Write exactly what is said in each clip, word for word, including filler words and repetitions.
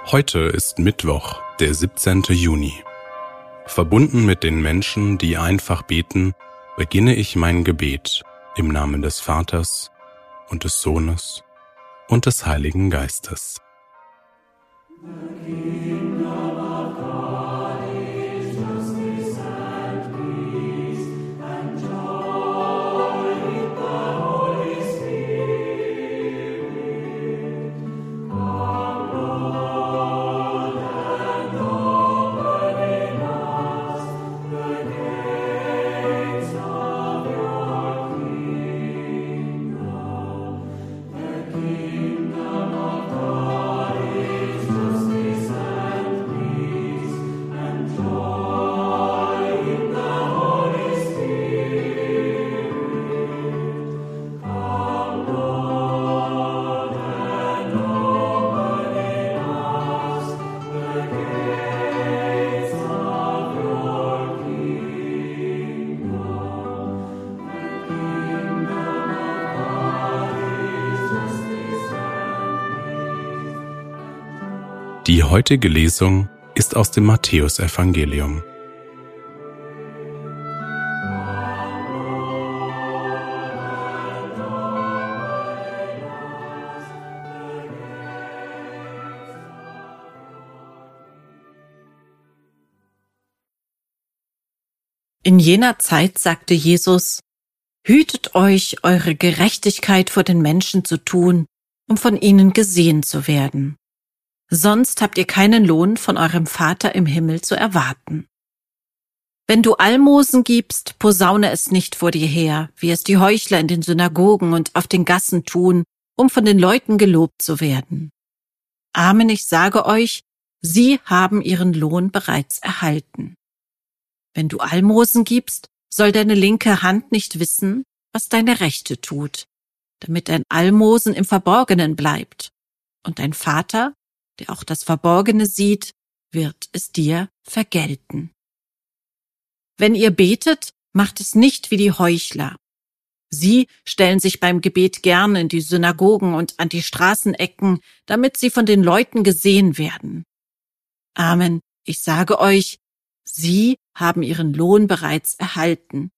Heute ist Mittwoch, der siebzehnte Juni. Verbunden mit den Menschen, die einfach beten, beginne ich mein Gebet im Namen des Vaters und des Sohnes und des Heiligen Geistes. Die heutige Lesung ist aus dem Matthäusevangelium. In jener Zeit sagte Jesus: Hütet euch, eure Gerechtigkeit vor den Menschen zu tun, um von ihnen gesehen zu werden. Sonst habt ihr keinen Lohn von eurem Vater im Himmel zu erwarten. Wenn du Almosen gibst, posaune es nicht vor dir her, wie es die Heuchler in den Synagogen und auf den Gassen tun, um von den Leuten gelobt zu werden. Amen, ich sage euch, sie haben ihren Lohn bereits erhalten. Wenn du Almosen gibst, soll deine linke Hand nicht wissen, was deine rechte tut, damit dein Almosen im Verborgenen bleibt, und dein Vater, der auch das Verborgene sieht, wird es dir vergelten. Wenn ihr betet, macht es nicht wie die Heuchler. Sie stellen sich beim Gebet gern in die Synagogen und an die Straßenecken, damit sie von den Leuten gesehen werden. Amen, ich sage euch, sie haben ihren Lohn bereits erhalten.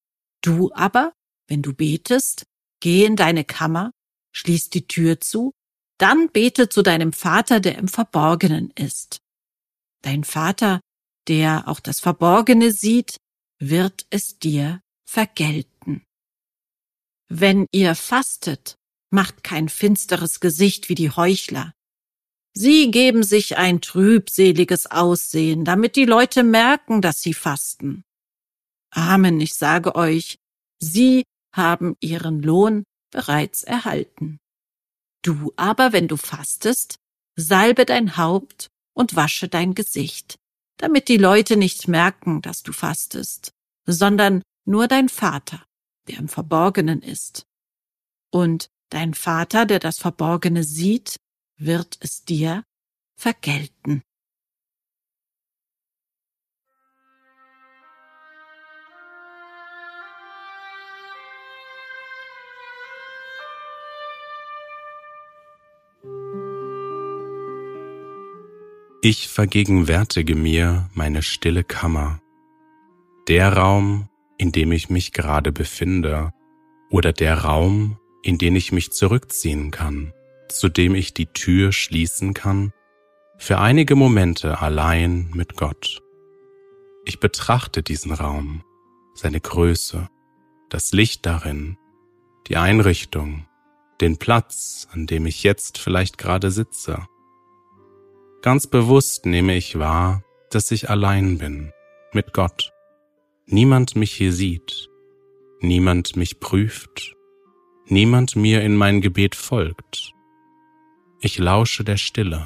Du aber, wenn du betest, geh in deine Kammer, schließ die Tür zu, dann bete zu deinem Vater, der im Verborgenen ist. Dein Vater, der auch das Verborgene sieht, wird es dir vergelten. Wenn ihr fastet, macht kein finsteres Gesicht wie die Heuchler. Sie geben sich ein trübseliges Aussehen, damit die Leute merken, dass sie fasten. Amen, ich sage euch, sie haben ihren Lohn bereits erhalten. Du aber, wenn du fastest, salbe dein Haupt und wasche dein Gesicht, damit die Leute nicht merken, dass du fastest, sondern nur dein Vater, der im Verborgenen ist. Und dein Vater, der das Verborgene sieht, wird es dir vergelten. Ich vergegenwärtige mir meine stille Kammer, der Raum, in dem ich mich gerade befinde, oder der Raum, in den ich mich zurückziehen kann, zu dem ich die Tür schließen kann, für einige Momente allein mit Gott. Ich betrachte diesen Raum, seine Größe, das Licht darin, die Einrichtung, den Platz, an dem ich jetzt vielleicht gerade sitze. Ganz bewusst nehme ich wahr, dass ich allein bin, mit Gott. Niemand mich hier sieht, niemand mich prüft, niemand mir in mein Gebet folgt. Ich lausche der Stille.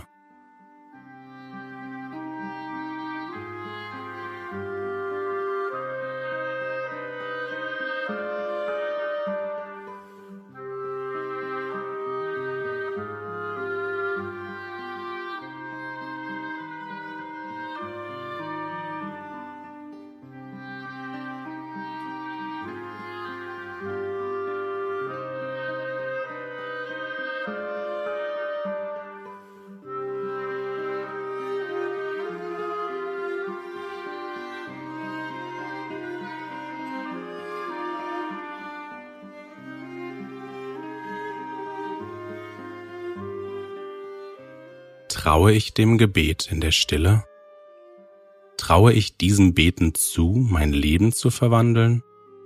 Traue ich dem Gebet in der Stille? Traue ich diesem Beten zu, mein Leben zu verwandeln?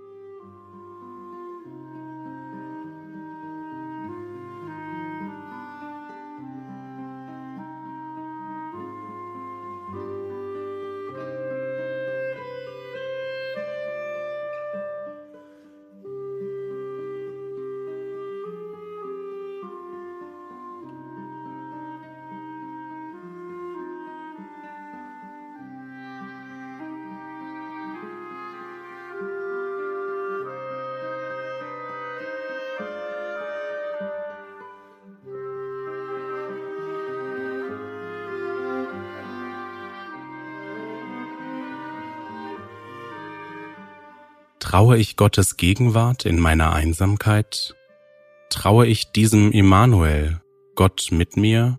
Traue ich Gottes Gegenwart in meiner Einsamkeit? Traue ich diesem Immanuel, Gott mit mir?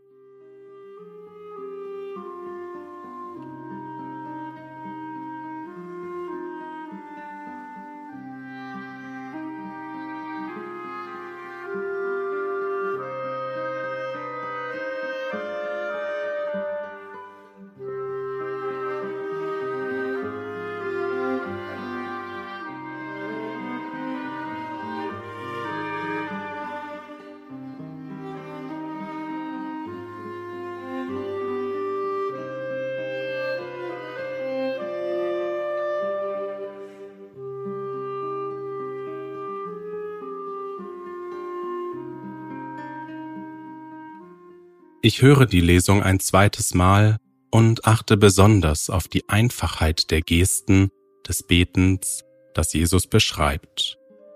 Ich höre die Lesung ein zweites Mal und achte besonders auf die Einfachheit der Gesten des Betens, das Jesus beschreibt.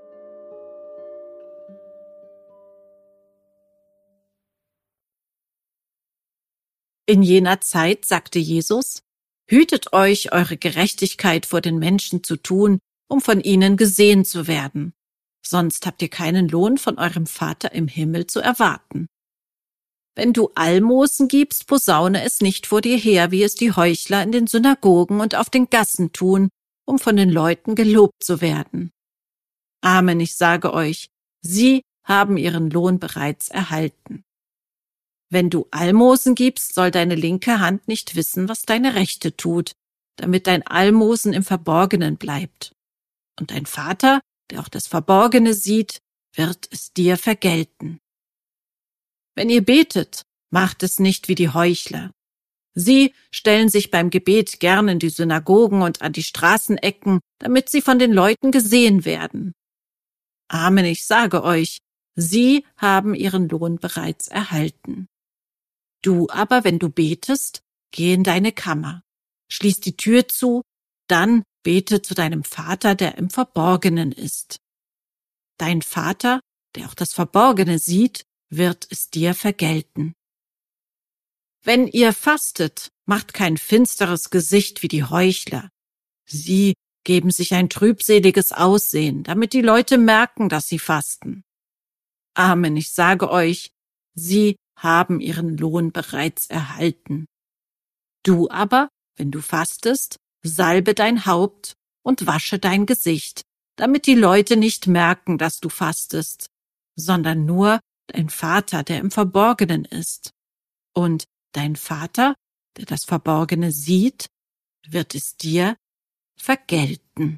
In jener Zeit sagte Jesus: Hütet euch, eure Gerechtigkeit vor den Menschen zu tun, um von ihnen gesehen zu werden. Sonst habt ihr keinen Lohn von eurem Vater im Himmel zu erwarten. Wenn du Almosen gibst, posaune es nicht vor dir her, wie es die Heuchler in den Synagogen und auf den Gassen tun, um von den Leuten gelobt zu werden. Amen, ich sage euch, sie haben ihren Lohn bereits erhalten. Wenn du Almosen gibst, soll deine linke Hand nicht wissen, was deine rechte tut, damit dein Almosen im Verborgenen bleibt. Und dein Vater, der auch das Verborgene sieht, wird es dir vergelten. Wenn ihr betet, macht es nicht wie die Heuchler. Sie stellen sich beim Gebet gern in die Synagogen und an die Straßenecken, damit sie von den Leuten gesehen werden. Amen, ich sage euch, sie haben ihren Lohn bereits erhalten. Du aber, wenn du betest, geh in deine Kammer, schließ die Tür zu, dann bete zu deinem Vater, der im Verborgenen ist. Dein Vater, der auch das Verborgene sieht, wird es dir vergelten. Wenn ihr fastet, macht kein finsteres Gesicht wie die Heuchler. Sie geben sich ein trübseliges Aussehen, damit die Leute merken, dass sie fasten. Amen, ich sage euch, sie haben ihren Lohn bereits erhalten. Du aber, wenn du fastest, salbe dein Haupt und wasche dein Gesicht, damit die Leute nicht merken, dass du fastest, sondern nur dein Vater, der im Verborgenen ist. Und dein Vater, der das Verborgene sieht, wird es dir vergelten.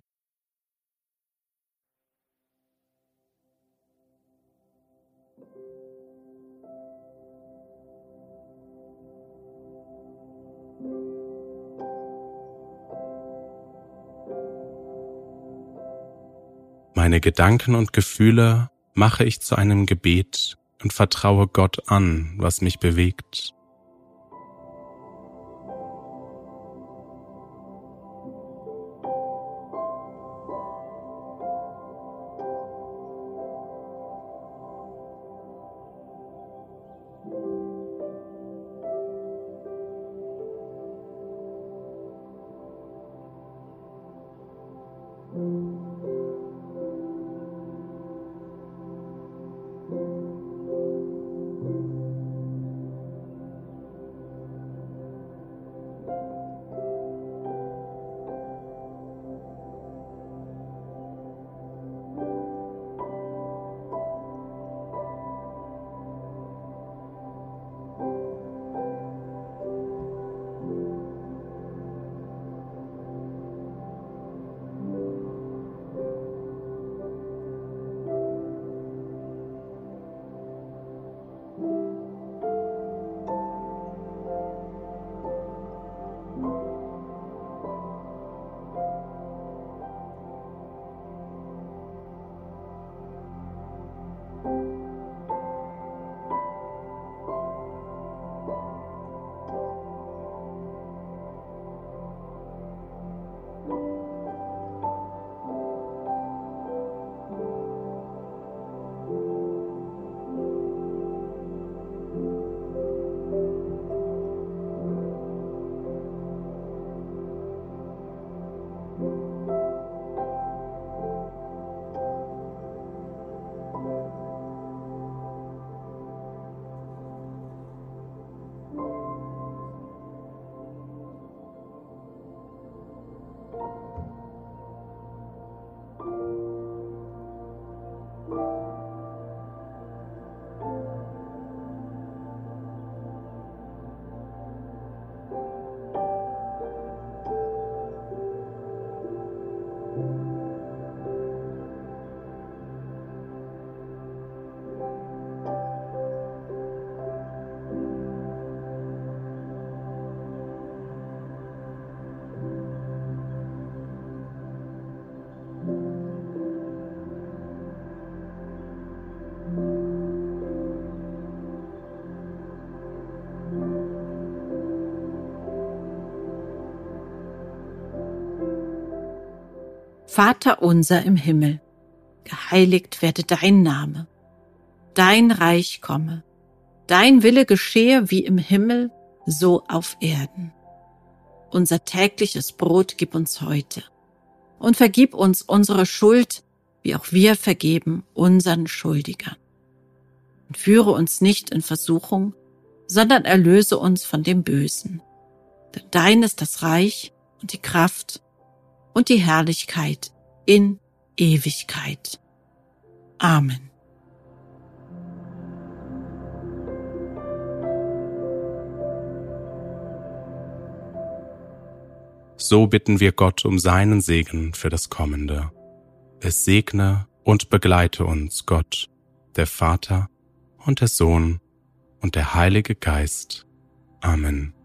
Meine Gedanken und Gefühle mache ich zu einem Gebet und vertraue Gott an, was mich bewegt. Vater unser im Himmel, geheiligt werde dein Name. Dein Reich komme, dein Wille geschehe wie im Himmel, so auf Erden. Unser tägliches Brot gib uns heute und vergib uns unsere Schuld, wie auch wir vergeben unseren Schuldigern. Und führe uns nicht in Versuchung, sondern erlöse uns von dem Bösen. Denn dein ist das Reich und die Kraft und die Herrlichkeit in Ewigkeit. Amen. So bitten wir Gott um seinen Segen für das Kommende. Es segne und begleite uns Gott, der Vater und der Sohn und der Heilige Geist. Amen.